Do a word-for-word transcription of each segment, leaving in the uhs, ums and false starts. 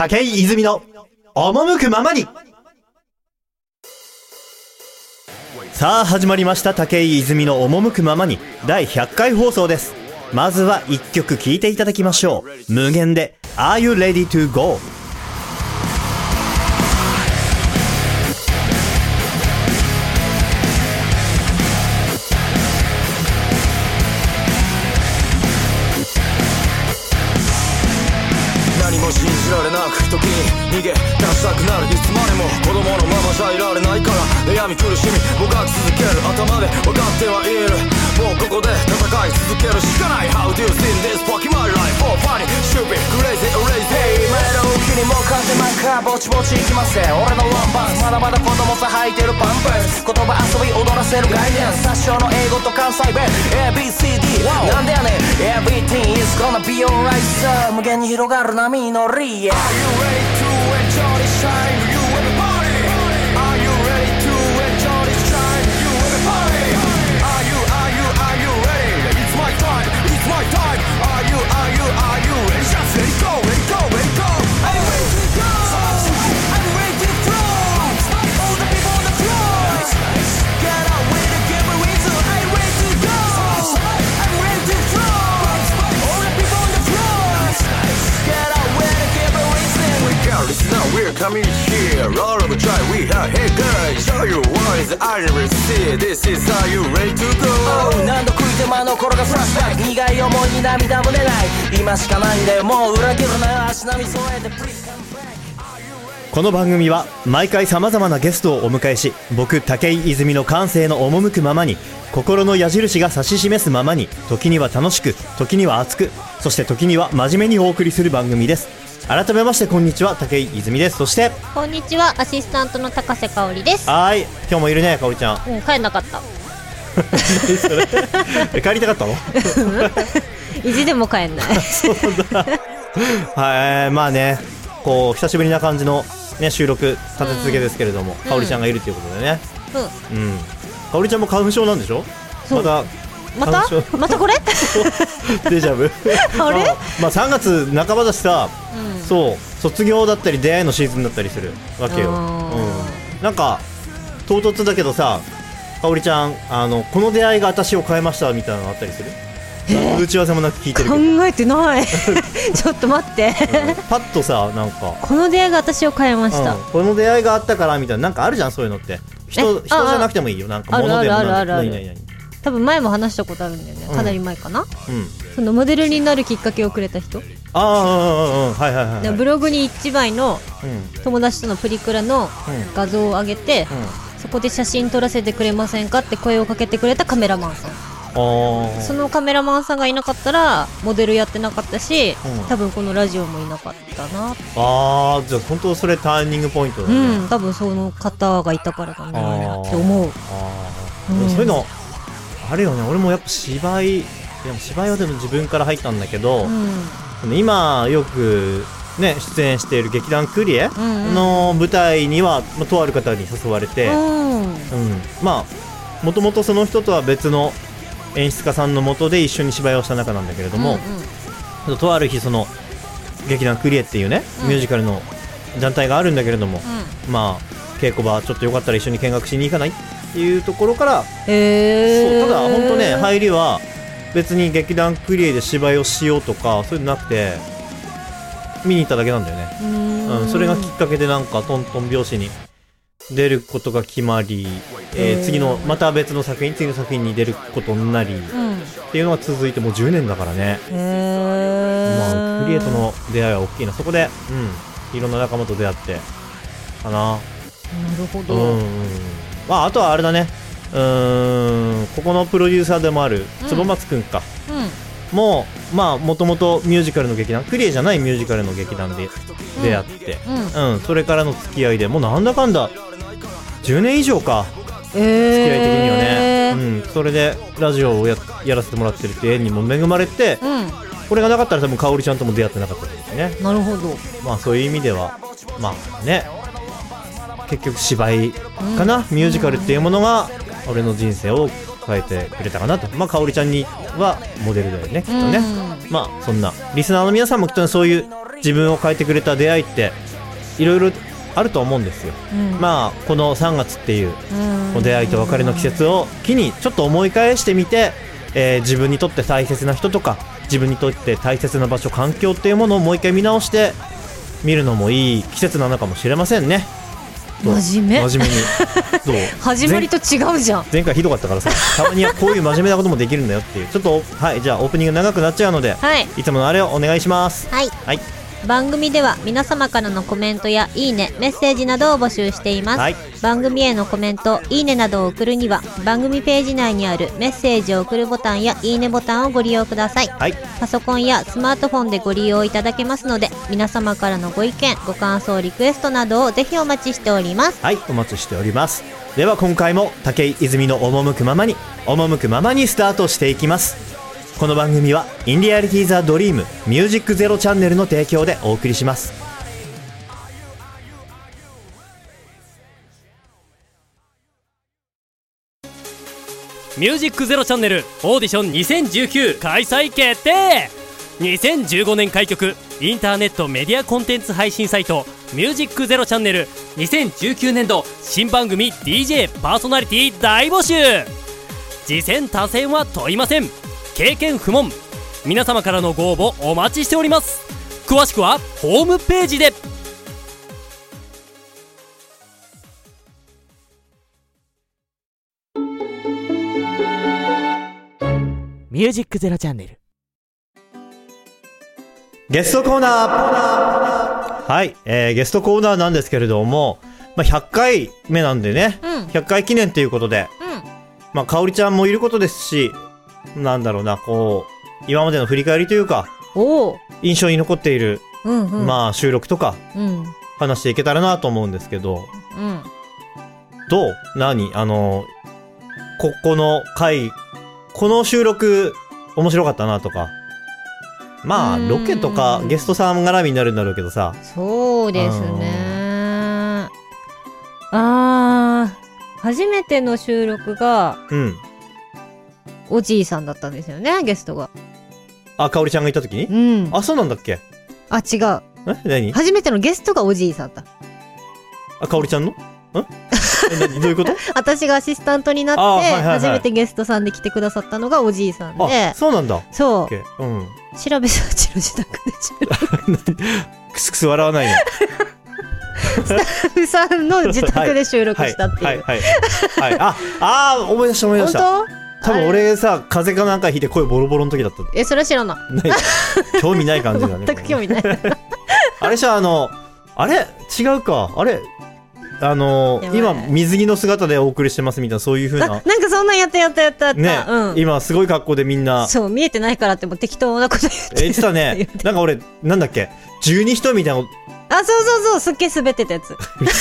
武井泉の赴くままに。さあ始まりました、武井泉の赴くままにだいひゃっかい放送です。まずはいっきょく聴いていただきましょう。無限で Are You Ready to Go。 信じられなく時に逃げ出したくなる。いつまでも子供のままじゃいられないから、悩み苦しみもがき続ける。頭で分かってはいる、もうここで戦い続けるしかない。 How do you see this fucking my life? Oh funny, stupid, crazy, lazy。 前の沖にも風マンカーぼちぼち行きません。俺のワンバンスまだまだ子供さ履いてるパンプス。言葉遊び踊らせる概念、殺傷の英語と関西弁 エービーシーディー、 なんでやねん Everything is gonna be alright sir。 無限に広がる波のAre you ready to enjoy this time? You everybody. Are you ready to enjoy this time? You everybody. Are you, are you, are you ready? It's my time, it's my time. Are you, are you, are you ready? Just let it go, let it go, let it go. I'm ready to go. I'm ready to throw all the people on the floor. Get out with the game with you. I'm ready to go. I'm ready to throw all the people on the floor. Get out with Listen now, we're coming here. All of the try, we have hey guys. Show you what is I never see. This is Are you ready to go? Oh, 何度食い手間の頃がフラッシュバック。苦い思いに涙も出ない。今しかないんだよ、もう裏切るなよ。足並み揃えて Please come back。 この番組は毎回様々なゲストをお迎えし、僕武井泉の感性の赴くままに、心の矢印が指し示すままに、時には楽しく、時には熱く、そして時には真面目にお送りする番組です。改めましてこんにちは、武井泉です。そしてこんにちは、アシスタントの高瀬香織です。 はい、今日もいるね、香織ちゃん。 うん、帰んなかったそれ帰りたかったの意地でも帰んないそうだはい、まあね、こう久しぶりな感じの、ね、収録立て続けですけれども、うん、香織ちゃんがいるということでね、うん、うん、香織ちゃんも花粉症なんでしょ。またまたまたこれデジャブあれ、まあ、まあさんがつなかばだしさ、うん、そう卒業だったり出会いのシーズンだったりするわけよ、うん、なんか唐突だけどさ、香織ちゃん、あのこの出会いが私を変えましたみたいなのあったりする？打ち合わせもなく聞いてるけど考えてないちょっと待って、うん、 パッとさ、なんかこの出会いが私を変えました、うん、 この出会いがあったからみたいな、なんかあるじゃん、そういうのって。 人, 人じゃなくてもいいよ、なんか物でもなんか、何々何多分前も話したことあるんだよね、かなり前かな、うん、そのモデルになるきっかけをくれた人。 ああ、はいはいはい、はい、 ブログに一枚の友達とのプリクラの画像を上げて、うんうん、そこで写真撮らせてくれませんかって声をかけてくれたカメラマンさん。あ、そのカメラマンさんがいなかったらモデルやってなかったし、うん、多分このラジオもいなかったな。 ああ、じゃあ本当それターニングポイントだね。 うん、多分その方がいたからだなって思う。 あ、うん、そういうのあるよね。俺もやっぱ芝居、いや芝居はでも自分から入ったんだけど、うん、今よくね出演している劇団クリエの舞台には、まあ、とある方に誘われて、うんうん、まあもともとその人とは別の演出家さんの下で一緒に芝居をした中なんだけれども、うんうん、とある日その劇団クリエっていうね、うん、ミュージカルの団体があるんだけれども、うん、まあ稽古場ちょっとよかったら一緒に見学しに行かないっていうところから、へー、そう、ただ本当ね、入りは別に劇団クリエで芝居をしようとかそういうのなくて、見に行っただけなんだよね。うーん、うん、それがきっかけでなんかトントン拍子に出ることが決まり、えー、次のまた別の作品次の作品に出ることになり、うん、っていうのが続いてもうじゅうねんだからね。へー、まあ、クリエとの出会いは大きいな。そこで、うん、いろんな仲間と出会ってかな。なるほど、 うん、まあ、あとはあれだね、うーん、ここのプロデューサーでもある坪松くんか、うん、もうまあもともとミュージカルの劇団、クリエじゃないミュージカルの劇団で出会って、うんうん、それからの付き合いでもうなんだかんだじゅうねん以上か、えー、付き合い的にはね、うん、それでラジオを や, やらせてもらってるって縁にも恵まれて、うん、これがなかったら多分香織ちゃんとも出会ってなかったですね。 なるほど。 まあそういう意味ではまあね、結局芝居かな、うん、ミュージカルっていうものが俺の人生を変えてくれたかなと。まあ香織ちゃんにはモデルだよね、きっとね、うん、まあそんなリスナーの皆さんもきっと、ね、そういう自分を変えてくれた出会いっていろいろあると思うんですよ、うん、まあこのさんがつっていう出会いと別れの季節を機にちょっと思い返してみて、えー、自分にとって大切な人とか自分にとって大切な場所環境っていうものをもう一回見直して見るのもいい季節なのかもしれませんね。 真面目真面目にどう始まりと違うじゃん。 前回ひどかったからさたまにはこういう真面目なこともできるんだよっていうちょっとはいじゃあオープニング長くなっちゃうので、はい、いつものあれをお願いします。 はい、はい、番組では皆様からのコメントやいいねメッセージなどを募集しています、はい、番組へのコメントいいねなどを送るには番組ページ内にあるメッセージを送るボタンやいいねボタンをご利用ください、はい、パソコンやスマートフォンでご利用いただけますので皆様からのご意見ご感想リクエストなどをぜひお待ちしております。 はい、お待ちしております。では今回も武井泉の赴くままに赴くままにスタートしていきます。この番組はインリアリティザドリームミュージックゼロチャンネルの提供でお送りします。 ミュージックゼロチャンネルオーディションにせんじゅうきゅう開催決定。にせんじゅうごねん開局インターネットメディアコンテンツ配信サイトミュージックゼロチャンネルにせんじゅうきゅうねんど新番組 ディージェー パーソナリティ大募集。次戦他戦は問いません。経験不問。皆様からのご応募お待ちしております。詳しくはホームページで。ミュージックゼロチャンネルゲストコーナー。はい、えー、ゲストコーナーなんですけれども、まあ、ひゃっかいめなんでね、うん、ひゃっかい記念ということで、うん、まあかおりちゃんもいることですし、なんだろうな、こう今までの振り返りというかお印象に残っている、うんうん、まあ収録とか、うん、話していけたらなと思うんですけど、うん、どう何あのここの回この収録面白かったなとか、まあロケとかゲストさん絡みになるんだろうけどさ。 そうですね。あー初めての収録が、うん、おじいさんだったんですよね、ゲストが。 あ、かおりちゃんがいた時に、うん、あ、そうなんだっけ。 あ、違う。 え、何？ 初めてのゲストがおじいさんだ。 あ、かおりちゃんの？ん？え、何？どういうこと？ 私がアシスタントになって、はいはいはい、初めてゲストさんで来てくださったのがおじいさんで。 あ、そうなんだ。 そう。うん。調べさちの自宅でクスクス笑わないの。 スタッフさんの自宅で収録したっていう。 はいはいはい、はい、ああー思い出した思い出した。 本当？ 多分俺さ風邪かなんかひいて声ボロボロの時だった。 え、それは知らない。 ない興味ない感じだね。 全く興味ない。 あれじゃあのあれ違うかあれあのー、今水着の姿でお送りしてますみたいなそういう風ななんかそんなんやったやったやったやった、 ね、うん、今すごい格好でみんなそう見えてないからってもう適当なこと言って言ってたね。なんか俺なんだっけ十二人みたいな。 あ、そうそうそう、すっげえ滑ってたやつ。懐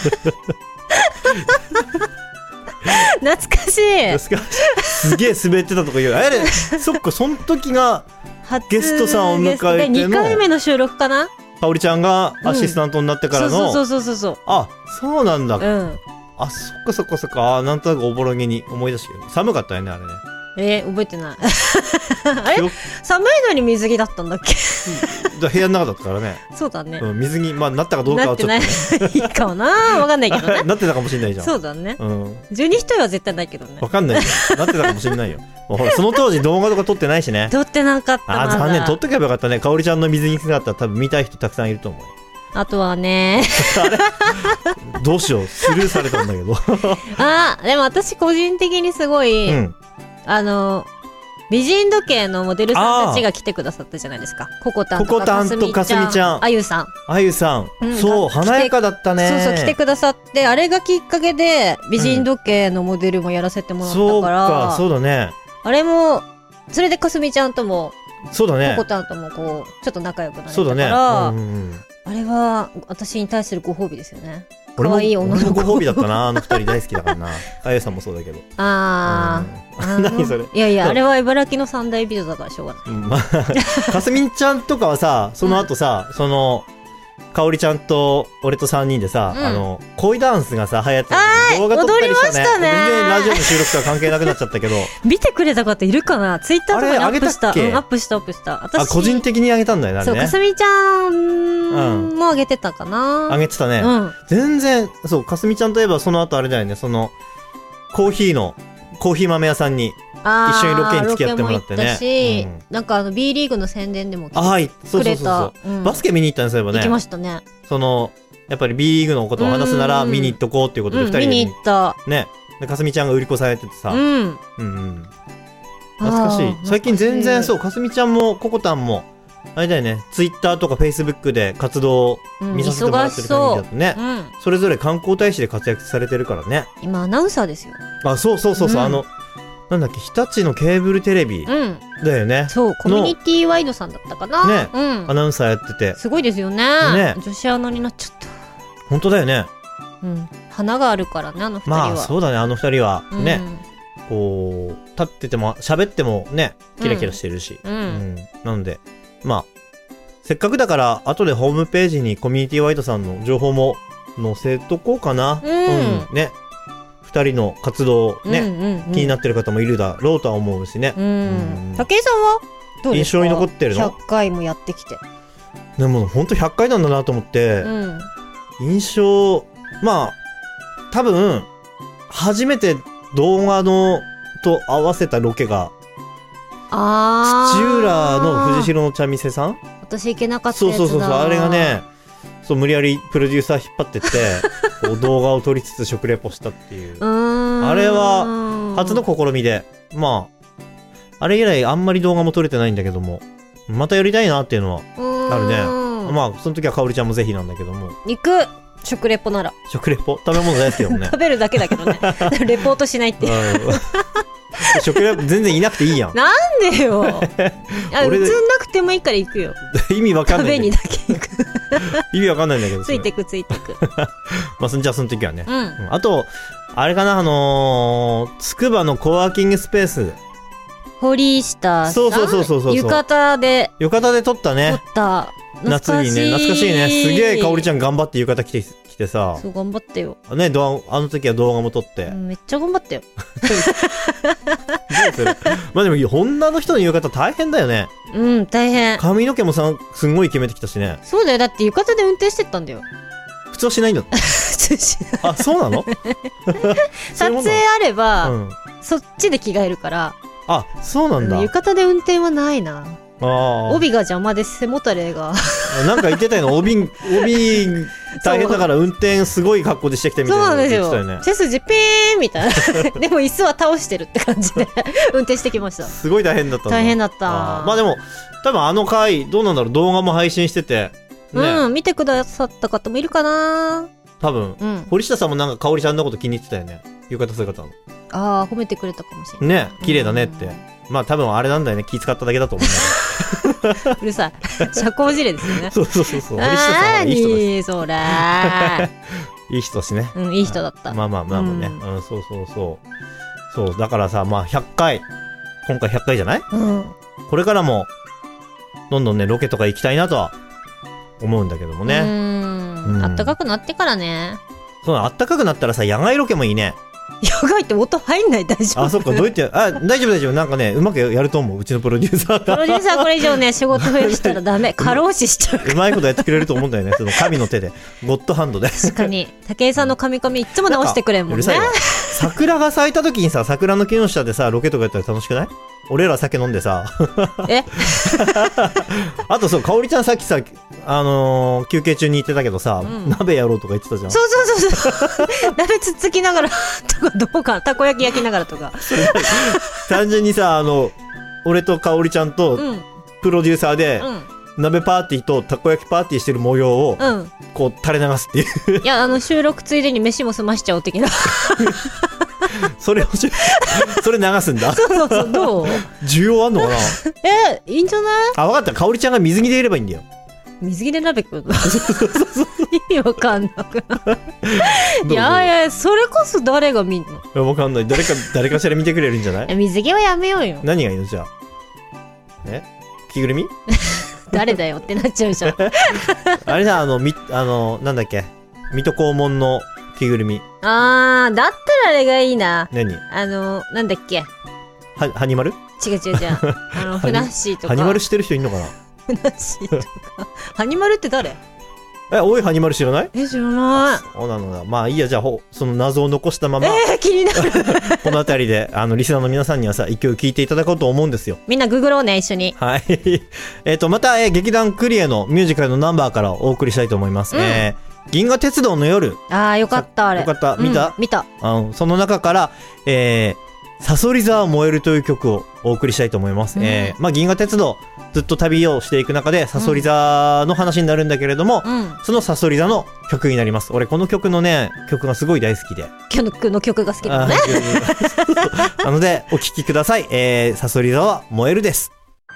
かしい。 すげえ滑ってたとか言う。あれそっかその時がゲストさんを迎えてのにかいめの収録かな。 かおりちゃんがアシスタントになってからの、 うん、そうそうそうそうそう。 あ、そうなんだ、うん、あ、そっかそっかそっか。あ、なんとなくおぼろげに思い出してる。寒かったよねあれね。 えー、覚えてない。あれ寒いのに水着だったんだっけ。 部屋の中だったからね。 そうだね、 うん、水着、まあ、なったかどうかはちょっと、ね、 なってないいいかもな、わかんないけどね。 なってたかもしれないじゃん。 そうだね、うん、十二人は絶対ないけどね。 わかんないなってたかもしれないよ。もうほらその当時動画とか撮ってないしね。 撮ってなかったな。 あ、残念。撮っとけばよかったね。かおりちゃんの水着姿多分見たい人たくさんいると思う。 あとはねあれどうしよう、スルーされたんだけど。 あ、でも私個人的にすごい、うん、あの美人時計のモデルさんたちが来てくださったじゃないですか。ココタンとかかすみちゃん、あゆさんあゆさん、うん、そう華やかだったね。 そうそう来てくださって、あれがきっかけで美人時計のモデルもやらせてもらったから、うん、そうか、 そうだね。 あれもそれでかすみちゃんともそうだね、 ココタンともこうちょっと仲良くなれたから、 そうだね、うんうん、 あれは私に対するご褒美ですよね。 俺もいい女の子。俺もご褒美だったな。あの二人大好きだからな。あゆさんもそうだけど。 ああ、うん、何それ。 いやいや、あれは茨城の三大美女だからしょうがない。 まあ、かすみんちゃんとかはさ、その後さ、うん、そのかおりちゃんと俺とさんにんでさ、うん、あの恋ダンスがさ流行ってた動画撮ったりしたね。したね。 全然ラジオの収録とは関係なくなっちゃったけど見てくれた方いるかな。ツイッターとかにアップした。うん、アップしたアップした。 私あ個人的に上げたんだよね。 そうかすみちゃんも上げてたかな。 上げてたね、うん、全然そうかすみちゃんといえばその後あれだよね、そのコーヒーのコーヒー豆屋さんに一緒にロケに付き合ってもらってね。 し、うん、なんかあの B リーグの宣伝でも来てくれた。はい、そうそうそうそう、うん、 バスケ見に行ったんですよね。 行きましたね。 そのやっぱり B リーグのことを話すなら見に行っとこうっていうことでふたりで、うん、 見に行ったね。でかすみちゃんが売り子さんやっててさ、うん、うんうん懐かしい。最近全然そうかすみちゃんもココタンもあれだよね、ツイッターとかフェイスブックで活動を見させてもらってる感じだとね、うん、それぞれ観光大使で活躍されてるからね。 今アナウンサーですよ。 あそうそうそうそう、うん、あのなんだっけ日立のケーブルテレビだよね、うん、 そうコミュニティワイドさんだったかなね、 うん、 アナウンサーやっててすごいですよ ね, ね女子アナになっちゃった。 本当だよね、 うん、花があるからねあの二人は。 まあそうだね、あの二人はね、うん、こう立ってても喋ってもねキラキラしてるし、うんうん、なのでまあせっかくだから後でホームページにコミュニティワイドさんの情報も載せとこうかな、うん、うん、ねふたりの活動ね、うんうんうん、気になってる方もいるだろうとは思うしね。うん、 武井さんはどうですか？ 印象に残ってるの？ ひゃっかいもやってきて。 でもほんとひゃっかいなんだなと思って、うん、印象まあ多分初めて動画のと合わせたロケがあ土浦の藤代の茶店さん、 私行けなかったやつだ。 そうそうそうそう、あれがねそう無理やりプロデューサー引っ張ってってこう動画を撮りつつ食レポしたっていうあれは初の試みで、まああれ以来あんまり動画も撮れてないんだけどもまたやりたいなっていうのはあるね。まあその時はかおりちゃんもぜひなんだけども行く食レポなら食レポ食べ物大好きだもんね食べるだけだけどねレポートしないっていう食レポ全然いなくていいやん。 なんでよあ映んなくてもいいから行くよ意味わかんない、 食べにだけ行く意味わかんないんだけどついてくついてくまあそんじゃその時はね、 うん、 あとあれかなあのー、つくばのコワーキングスペース堀下さんそうそうそうそうそう浴衣で浴衣で撮ったね。 撮った夏にね懐かしいね。すげえかおりちゃん頑張って浴衣着て着てさ。 そう頑張ったよね。動画あの時は動画も撮って、 うん、めっちゃ頑張ったよどうするまあでも女の人の浴衣大変だよね。 うん大変。 髪の毛もさすんごい決めてきたしね。 そうだよ、だって浴衣で運転してったんだよ。 普通はしないんだってあそうなの撮影あれば、うん、そっちで着替えるから。 あそうなんだ。 浴衣で運転はないな。 あ帯が邪魔で背もたれがなんか言ってたよね。帯帯大変だから運転すごい格好でしてきてみたいな。 そうなんですよ、ね、背筋ピーンみたいなでも椅子は倒してるって感じで運転してきました。 すごい大変だったんだ。 大変だった。 あまあでも多分あの回どうなんだろう、動画も配信してて、 ね、うん見てくださった方もいるかな多分、うん、堀下さんもなんかかおりちゃんのこと気に入ってたよね、浴衣姿の。 ああ褒めてくれたかもしれないね。綺麗だねって、うん、まあ多分あれなんだよね、気使っただけだと思うんだけどうるさい社交辞令ですよねそうそうそうそう。堀下さんはいい人だしそらいい人だしね。 うんいい人だった。 まあまあまあまあね、うん、うん、そうそうそうそうだからさ、まあひゃっかい今回ひゃっかいじゃない、うん、これからもどんどんねロケとか行きたいなとは思うんだけどもね。うーん、うん、あったかくなってからね。 そうあったかくなったらさ野外ロケもいいね。 野外って音入んない？大丈夫？ あそっかどうやってあ大丈夫大丈夫なんかねうまくやると思う、うちのプロデューサーが。 プロデューサーこれ以上ね仕事増やしたらダメ過労死しちゃううまいことやってくれると思うんだよねその神の手でゴッドハンドで。 確かに武井さんの髪髪いつも直してくれんもんね。うるさいわ。 桜が咲いた時にさ桜の木の下でさロケとかやったら楽しくない？俺ら酒飲んでさえあとそうかおりちゃんさっきさあのー、休憩中に言ってたけどさ、うん、鍋やろうとか言ってたじゃん。 そうそうそうそう鍋つっつきながらとかどうかたこ焼き焼きながらとか単純にさあの俺とかおりちゃんとプロデューサーで、うん、鍋パーティーとたこ焼きパーティーしてる模様を、うん、こう垂れ流すっていういやあの収録ついでに飯も済ましちゃおう的なそれをそれ流すんだ。 そうそうそうどう需要あんのかなえいいんじゃない。 あ分かった、かおりちゃんが水着でいればいいんだよ。 水着で鍋食うの意味わかんなくないいやいやそれこそ誰が見んの。いやわかんない、誰か誰かしら見てくれるんじゃない。 水着はやめようよ。 何がいいのじゃあ。え着ぐるみ誰だよってなっちゃうじゃんあれだ、あのみあのなんだっけ、水戸黄門の着ぐるみ。 あー、だったらあれがいいな。 何？ あのなんだっけ、 はハニマル？ 違う違う違うあのフナッシーとか。 ハニマルしてる人いんのかな？ フナッシーとかハニマルって誰？ え、おいハニマル知らない？ え、知らない。 そうなのだ。まあいいや、じゃあほその謎を残したまま、 えー、気になるこの辺りであのリスナーの皆さんにはさ、一曲聴いていただこうと思うんですよ。 みんなググろうね、一緒に。 はいえっとまた、えー劇団クリエのミュージカルのナンバーからお送りしたいと思います、うん、えー、銀河鉄道の夜。 あー、よかったあれ。 よかった、見た、うん、 見た。 あのその中から、えー、サソリ座は燃えるという曲をお送りしたいと思います、うん、えー、まあ銀河鉄道ずっと旅をしていく中でサソリ座の話になるんだけれども、うん、そのサソリ座の曲になります。俺この曲のね曲がすごい大好きで、 曲の曲が好きだねなのでお聴きください、えー、サソリ座は燃えるです。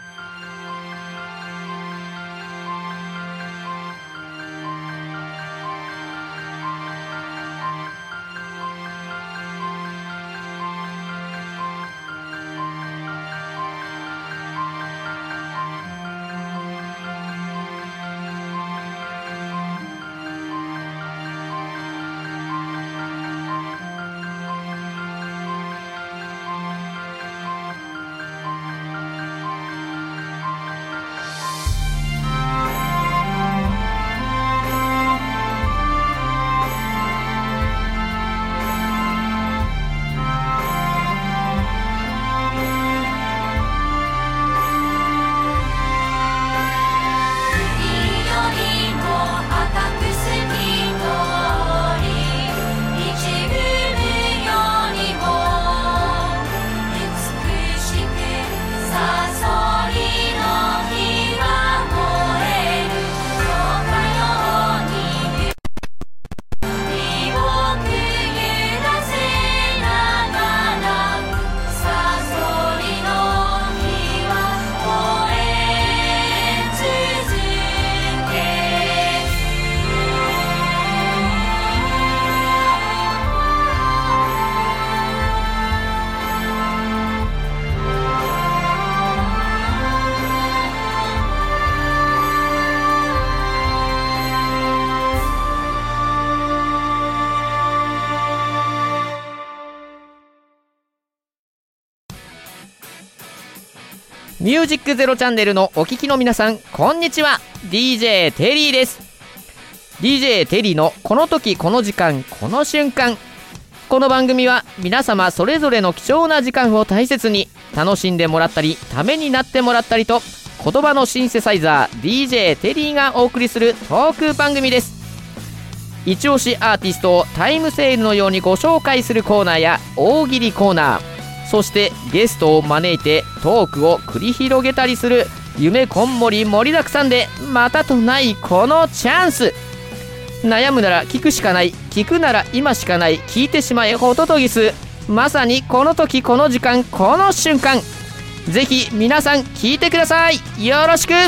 ミュージックゼロチャンネルのお聞きの皆さん、こんにちは。 ディージェー テリーです。 ディージェー テリーのこの時この時間この瞬間。この番組は皆様それぞれの貴重な時間を大切に楽しんでもらったりためになってもらったりと、言葉のシンセサイザー ディージェー テリーがお送りするトーク番組です。一押しアーティストをタイムセールのようにご紹介するコーナーや大喜利コーナー、そしてゲストを招いてトークを繰り広げたりする夢こんもり盛りだくさんでまたとないこのチャンス。悩むなら聞くしかない、聞くなら今しかない、聞いてしまえホトトギス。まさにこの時この時間この瞬間、ぜひ皆さん聞いてください。よろしく。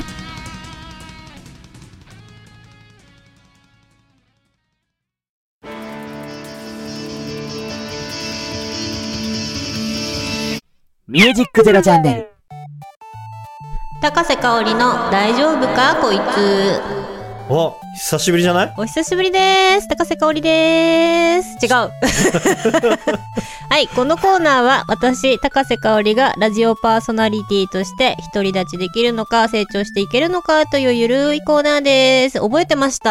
ミュージックゼロチャンネル。 高瀬香織の大丈夫かこいつ。 お、久しぶりじゃない？ お久しぶりです。高瀬香織です。違うはい、このコーナーは私高瀬香織がラジオパーソナリティとして独り立ちできるのか成長していけるのかというゆるいコーナーです。覚えてました？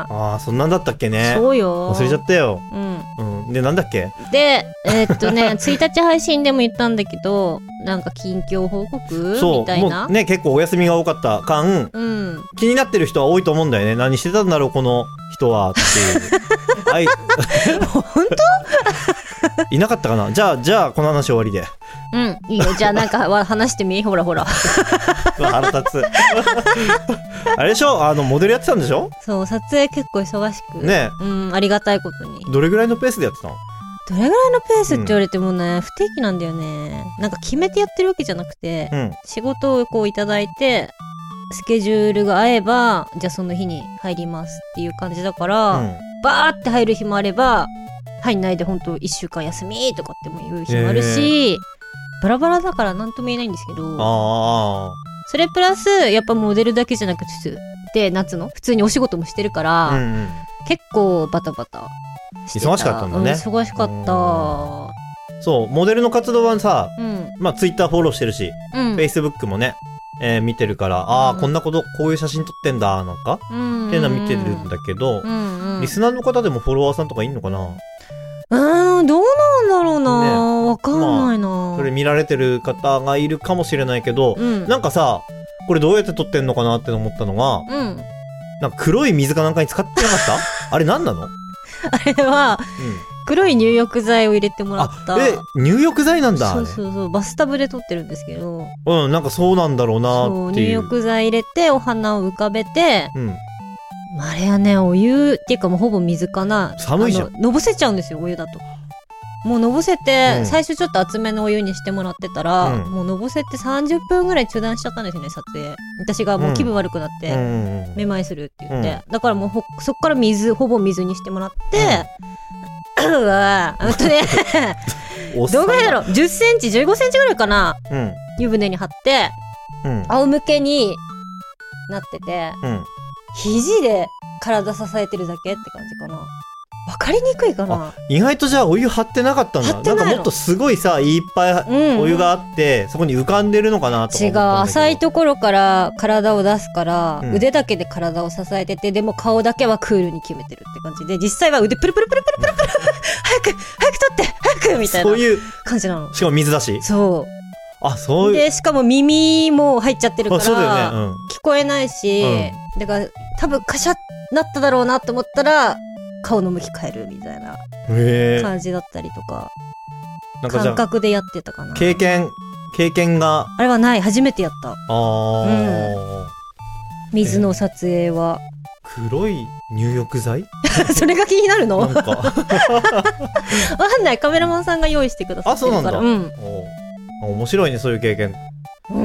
ああ、そんなんだったっけね。 そうよ、 忘れちゃったよ。 うん、 うん、でなんだっけでえー、っとねついたち配信でも言ったんだけど、なんか近況報告みたいな。 もうね、結構お休みが多かった間、うん、気になってる人は多いと思うんだよね。何してたんだろうこの人はっていうはい、 本当いなかったかな。じゃあじゃあこの話終わりで。 うん、いいよ。じゃあなんか話してみほらほら腹立つあれでしょ、あのモデルやってたんでしょ。 そう、撮影結構忙しくね、うん、ありがたいことに。 どれぐらいのペースでやってたの？ どれぐらいのペースって言われてもね、うん、不定期なんだよね。なんか決めてやってるわけじゃなくて、うん、仕事をこういただいてスケジュールが合えばじゃあその日に入りますっていう感じだから、うん、バーって入る日もあれば入んないでほんといっしゅうかん休みとかっても言う日もあるし、バラバラだから何とも言えないんですけど、 あそれプラスやっぱモデルだけじゃなくて夏の普通にお仕事もしてるから、うんうん、結構バタバタしてた。 忙しかったんだね、 うん、忙しかった。 そうモデルの活動はさ、うん、まあツイッターフォローしてるし、うん、フェイスブックもね、えー、見てるから、ああ、うん、こんなことこういう写真撮ってんだなんか、うんうん、っていうのは見てるんだけど、うんうん、リスナーの方でもフォロワーさんとかいんのかな。 うーん、どうなんだろうな、ね、わかんないな、 まあ、それ見られてる方がいるかもしれないけど、うん、なんかさこれどうやって撮ってんのかなって思ったのが、うん、なんか黒い水かなんかに使ってなかったあれ何なの。 あれは、うん、黒い入浴剤を入れてもらった。 え、入浴剤なんだ。 そうそうそう、バスタブで撮ってるんですけど、 うん、なんかそうなんだろうなっていう。そう、 入浴剤入れてお花を浮かべて、うん、あれはね、お湯っていうかもうほぼ水かな。 寒いじゃん。 のぼせちゃうんですよ、お湯だと。もうのぼせて、うん、最初ちょっと厚めのお湯にしてもらってたら、うん、もうのぼせてさんじゅっぷんぐらい中断しちゃったんですよね、撮影。私がもう気分悪くなって、うん、めまいするって言って、うん、だからもうほそっから水ほぼ水にしてもらって、うん、うわー、ほんとねどのぐらいだろう、じゅっセンチじゅうごセンチぐらいかな、うん、湯船に張って、うん、仰向けになってて、うん、肘で体支えてるだけって感じかな。わかりにくいかな。 意外とじゃあお湯張ってなかったんだ。なんかもっとすごいさ、いっぱいお湯があって、うん、そこに浮かんでるのかなとか思ったんだけど。 違う、浅いところから体を出すから、うん、腕だけで体を支えてて、でも顔だけはクールに決めてるって感じで、実際は腕プルプルプルプルプルプル早く早く取って早くみたいな感じなの。 しかも水だし。 そう。 あ、そういう。 でしかも耳も入っちゃってるから、 そうだよね、うん、 聞こえないし、うん、だから多分カシャッなっただろうなと思ったら。顔の向き変えるみたいな感じだったりとか、なんか感覚でやってたかな。 経験経験があれはない、初めてやった。ああ、うん、水の撮影は、 えー、黒い入浴剤それが気になるの。 なんかわかんない、カメラマンさんが用意してくださってるから。あ、そうなんだ、 うん、面白いね、そういう経験。 うん、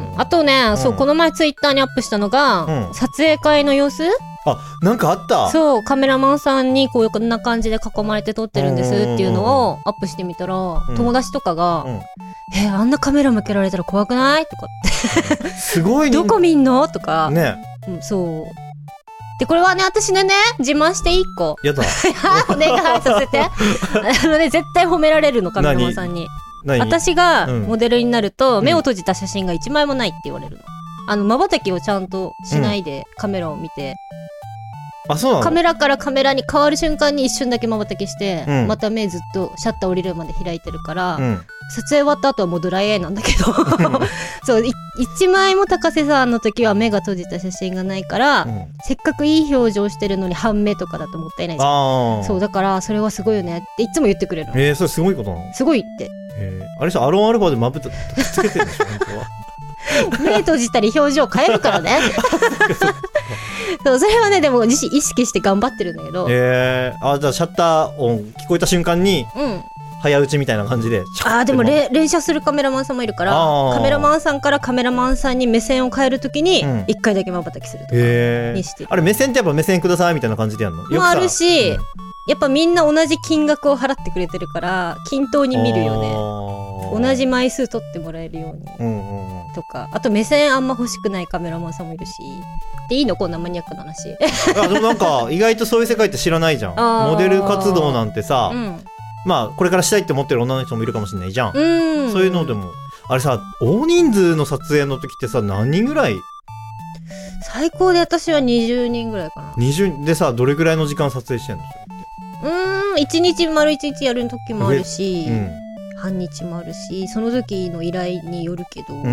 あとね、うん、そう、この前ツイッターにアップしたのが、うん、撮影会の様子。 あ、なんかあった。 そう、カメラマンさんにこうこんな感じで囲まれて撮ってるんですっていうのをアップしてみたら、うん、友達とかが、うん、えー、あんなカメラ向けられたら怖くないとかってすごいどこ見んのとかね、 うん、そうで、これはね、私ね、自慢していっこやだお願いさせてあのね、絶対褒められるの、カメラマンさんに。私がモデルになると、うん、目を閉じた写真がいちまいもないって言われるの。あの瞬きをちゃんとしないでカメラを見て、 うん、あ、そうなの？ カメラからカメラに変わる瞬間に一瞬だけ瞬きして、うん、また目ずっとシャッター降りるまで開いてるから、うん、撮影終わった後はもうドライアイなんだけどそうい一枚も高瀬さんの時は目が閉じた写真がないから、うん、せっかくいい表情してるのに半目とかだともったいないじゃん。あ、そうだからそれはすごいよねっていつも言ってくれるの。 えー、それすごいことなの？ すごいって。 えー、あれさ、アロンアルファでまぶたつけてるでしょ本当は目閉じたり表情変えるからねそう、それはね、でも自身意識して頑張ってるんだけど。 えー、あ、じゃあシャッター音聞こえた瞬間に、うん、早打ちみたいな感じで。 あー、でもれ連写するカメラマンさんもいるから、カメラマンさんからカメラマンさんに目線を変えるときにいっかいだけ瞬きするとかにしてる、 えー、あれ目線ってやっぱ目線くださいみたいな感じでやるの？よくもあるし、うん、やっぱみんな同じ金額を払ってくれてるから均等に見るよね。同じ枚数撮ってもらえるように、うんうん、とか、あと目線あんま欲しくないカメラマンさんもいるし。でいいの、こんなマニアックな話あ、でもなんか意外とそういう世界って知らないじゃんモデル活動なんてさ、うん、まあこれからしたいって思ってる女の人もいるかもしれないじゃん、うん、そういうのでもあれさ、大人数の撮影の時ってさ、何人ぐらい？ 最高で私はにじゅうにんぐらいかな。 にじゅうでさ、どれぐらいの時間撮影してんの？ それってうーん、いちにち丸いちにちやる時もあるし、うん、半日もあるし、その時の依頼によるけど、うん、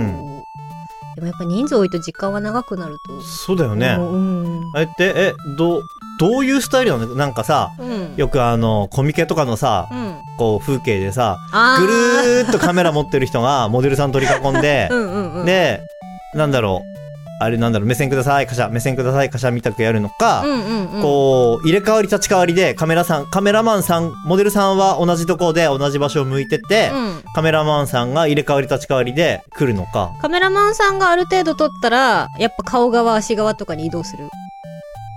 でもやっぱ人数多いと時間は長くなると。 そうだよね、うん、あれってえど, どういうスタイルなの？なんかさ、うん、よくあのコミケとかのさ、うん、こう風景でさ、ぐるーっとカメラ持ってる人がモデルさん取り囲んでうんうん、うん、でなんだろうあれなんだろう目線くださいカシャ目線くださいカシャみたくやるのか、うんうんうん、こう入れ替わり立ち替わりでカメラさんカメラマンさんモデルさんは同じところで同じ場所を向いてて、うん、カメラマンさんが入れ替わり立ち替わりで来るのか。 カメラマンさんがある程度撮ったらやっぱ顔側足側とかに移動する。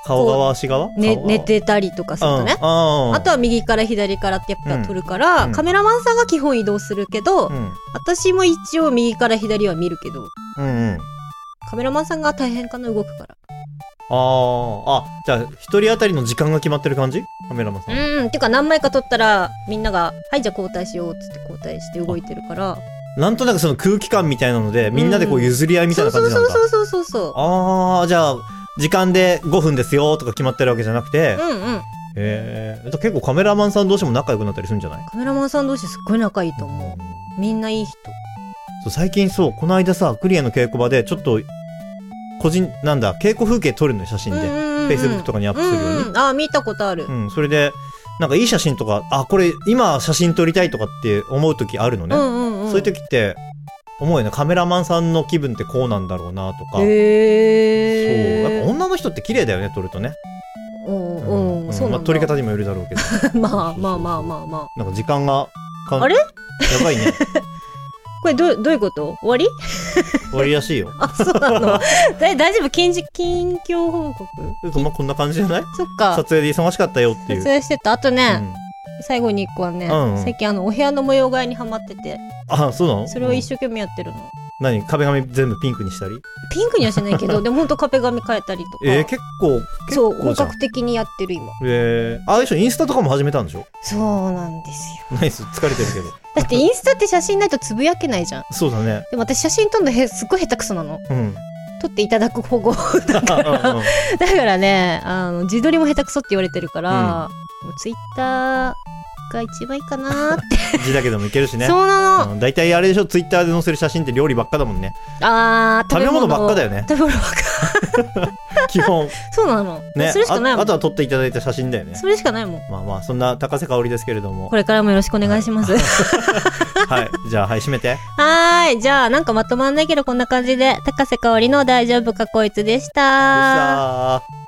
顔側足側、 ね、寝てたりとかするとね、うん、あ, あとは右から左からってやっぱ撮るから、うん、カメラマンさんが基本移動するけど、うん、私も一応右から左は見るけど、うんうん、カメラマンさんが大変かな動くから。 ああ、じゃあ一人当たりの時間が決まってる感じ？カメラマンさん。 うん、てか何枚か撮ったらみんながはいじゃあ交代しようっつって交代して動いてるから、 なんとなくその空気感みたいなのでみんなでこう譲り合いみたいな感じなんだ。 そうそうそうそうそうそう。 ああ、じゃあ時間でごふんですよとか決まってるわけじゃなくて、 うんうん。 へえ、結構カメラマンさん同士も仲良くなったりするんじゃない？ カメラマンさん同士すっごい仲いいと思う。みんないい人。 そう、最近そうこの間さクリエの稽古場でちょっと個人なんだ稽古風景撮るのよ写真で、フェイスブックとかにアップするように、 うんうん、あ見たことある、 うん、それでなんかいい写真とかあこれ今写真撮りたいとかって思う時あるのね、うんうんうん、そういう時って思うよね。カメラマンさんの気分ってこうなんだろうなとか。へー、そうやっぱ女の人って綺麗だよね撮るとね。 うんうんうん、そうなんだ、 まあ、撮り方にもよるだろうけどまあまあまあまあまあなんか時間があれやばいねこれど, どういうこと？終わり？ 終わりらしいよ。 あ、そうなの。大丈夫？近近況報告？ まあ、こんな感じじゃない？ そっか。 撮影で忙しかったよっていう。 撮影してた。あとね、うん、最後に一個はね、うんうん、最近あのお部屋の模様替えにハマってて。 あ、そうなの？ それを一生懸命やってるの。うん、 何？壁紙全部ピンクにしたり？ ピンクにはしないけど、でもほんと壁紙変えたりとか。 えー、結構結構そう本格的にやってる今。 えー、あれでしょインスタとかも始めたんでしょ？ そうなんですよ。 ナイス、疲れてるけど。 だってインスタって写真ないとつぶやけないじゃん。 そうだね。 でも私写真撮るのへすっごい下手くそなの、うん、撮っていただく保護だからうん、だからねあの自撮りも下手くそって言われてるから、うん、もうツイッターが一番いいかなって字だけでもいけるしね。 そうなの、 うん、だいたいあれでしょツイッターで載せる写真って料理ばっかだもんね。 あー食べ物ばっかだよね。 食べ物ばっか基本そうなの、ね、それしかないもん。 あ, あとは撮っていただいた写真だよね。 それしかないもん。 まあまあそんな高瀬香織ですけれどもこれからもよろしくお願いします、 はい、はい、じゃあはい締めて。 はーい、じゃあなんかまとまんないけどこんな感じで高瀬香織の大丈夫かこいつでしたでした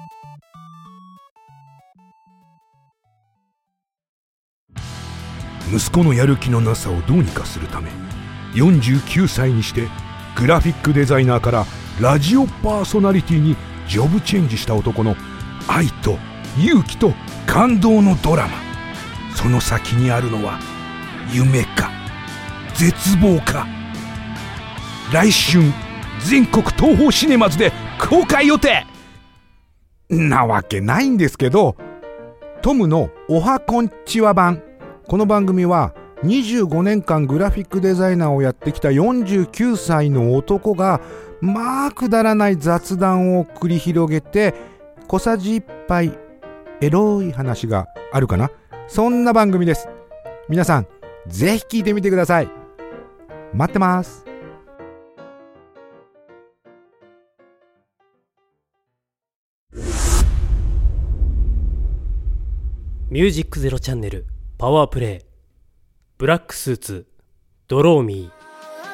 息子のやる気のなさをどうにかするためよんじゅうきゅうさいにしてグラフィックデザイナーからラジオパーソナリティにジョブチェンジした男の愛と勇気と感動のドラマ。その先にあるのは夢か絶望か。来春全国東宝シネマズで公開予定なわけないんですけど、トムのおはこんちは版。この番組はにじゅうごねんかんグラフィックデザイナーをやってきたよんじゅうきゅうさいの男がまあくだらない雑談を繰り広げて小さじいっぱいエロい話があるかな、そんな番組です。皆さんぜひ聞いてみてください。待ってます。 ミュージックゼロチャンネルパワープレイブラックスーツドローミー。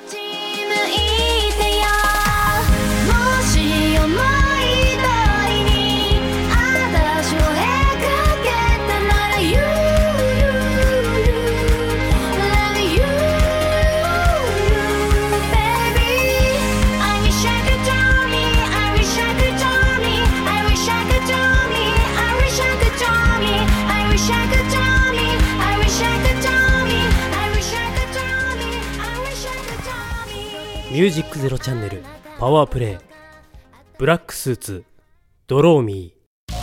ミュージックゼロチャンネルパワープレイブラックスーツドローミー。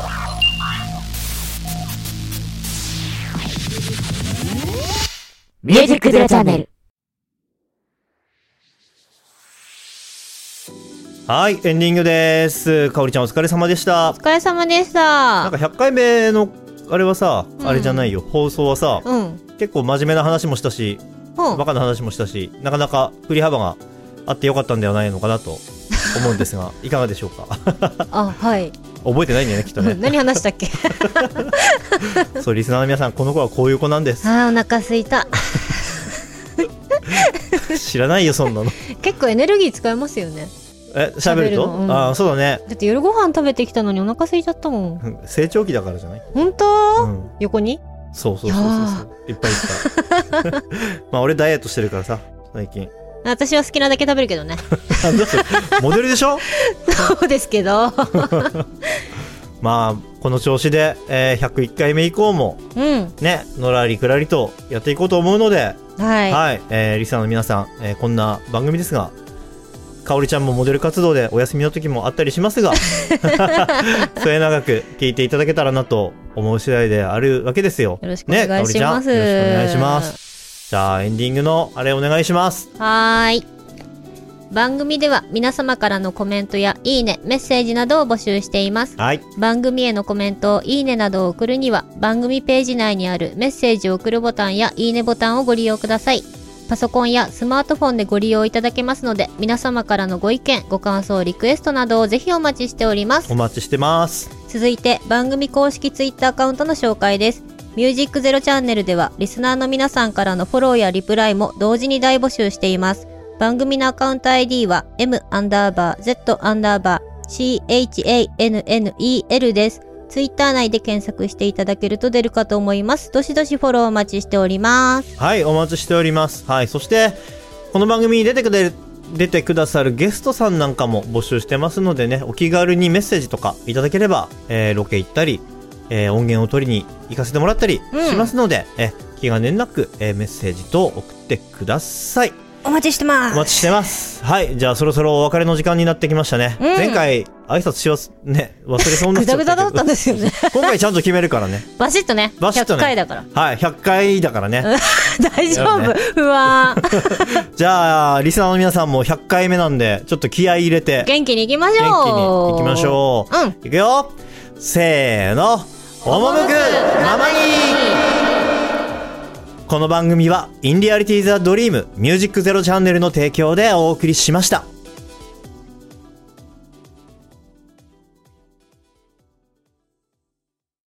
ミュージックゼロチャンネル。 はい、エンディングです。かおりちゃんお疲れ様でした。 お疲れ様でした。 なんかひゃっかいめのあれはさ、うん、あれじゃないよ放送はさ、うん、結構真面目な話もしたし、うん、バカな話もしたし、なかなか振り幅があってよかったんではないのかなと思うんですがいかがでしょうか。 あ、はい、 覚えてないんだよねきっとね。 何話したっけそう、リスナーの皆さんこの子はこういう子なんです。 あー、お腹すいた知らないよそんなの。 結構エネルギー使えますよね。 え、喋ると、うん、あ、そうだね。 だって夜ご飯食べてきたのにお腹空いちゃったもん。 成長期だからじゃない？ 本当、うん、横に？ そうそうそうそうそう、いっぱいいっぱい。まあ俺ダイエットしてるからさ最近。 私は好きなだけ食べるけどね。 モデルでしょ？ そうですけど。 まあこの調子で、えー、ひゃくいっかいめ以降も、うん、ねのらりくらりとやっていこうと思うので、 はい、はい、 えー、リスナーの皆さん、えー、こんな番組ですが、かおりちゃんもモデル活動でお休みの時もあったりしますが末永く聞いていただけたらなと思う次第であるわけですよ。 よろしくお願いします、 ね、よろしくお願いします。じゃあエンディングのあれお願いします。 はーい。番組では皆様からのコメントやいいね、メッセージなどを募集しています。 はい、 番組へのコメント、いいねなどを送るには番組ページ内にあるメッセージを送るボタンやいいねボタンをご利用ください。パソコンやスマートフォンでご利用いただけますので、皆様からのご意見、ご感想、リクエストなどをぜひお待ちしております。 お待ちしてます。 続いて番組公式ツイッターアカウントの紹介です。ミュージックゼロチャンネルではリスナーの皆さんからのフォローやリプライも同時に大募集しています。番組のアカウント アイディー は M アンダーバー Z アンダーバー シーエイチエーエヌエヌイーエル です。ツイッター内で検索していただけると出るかと思います。どしどしフォローお待ちしております。 はい、お待ちしております。はい、そしてこの番組に出てくれる出てくださるゲストさんなんかも募集してますのでね、お気軽にメッセージとかいただければ、えー、ロケ行ったり、えー、音源を取りに行かせてもらったりしますので、うん、え気兼ねなく、えー、メッセージと送ってください。 お待ちしてます。 お待ちしてます。はい、じゃあそろそろお別れの時間になってきましたね。うん、前回挨拶しますね、忘れそうになっちゃったけど。 グダグダだったんですよね。 今回ちゃんと決めるからね。 バシッとね。バシッとね。ひゃっかいだから。 はい、ひゃっかいだからね。 大丈夫。ね、不安。 じゃあリスナーの皆さんもひゃっかいめなんで、ちょっと気合い入れて元気に行きましょう。 元気に行きましょう。うん。いくよ。せーの。おもむくままに。この番組はインリアリティザドリームミュージックゼロチャンネルの提供でお送りしました。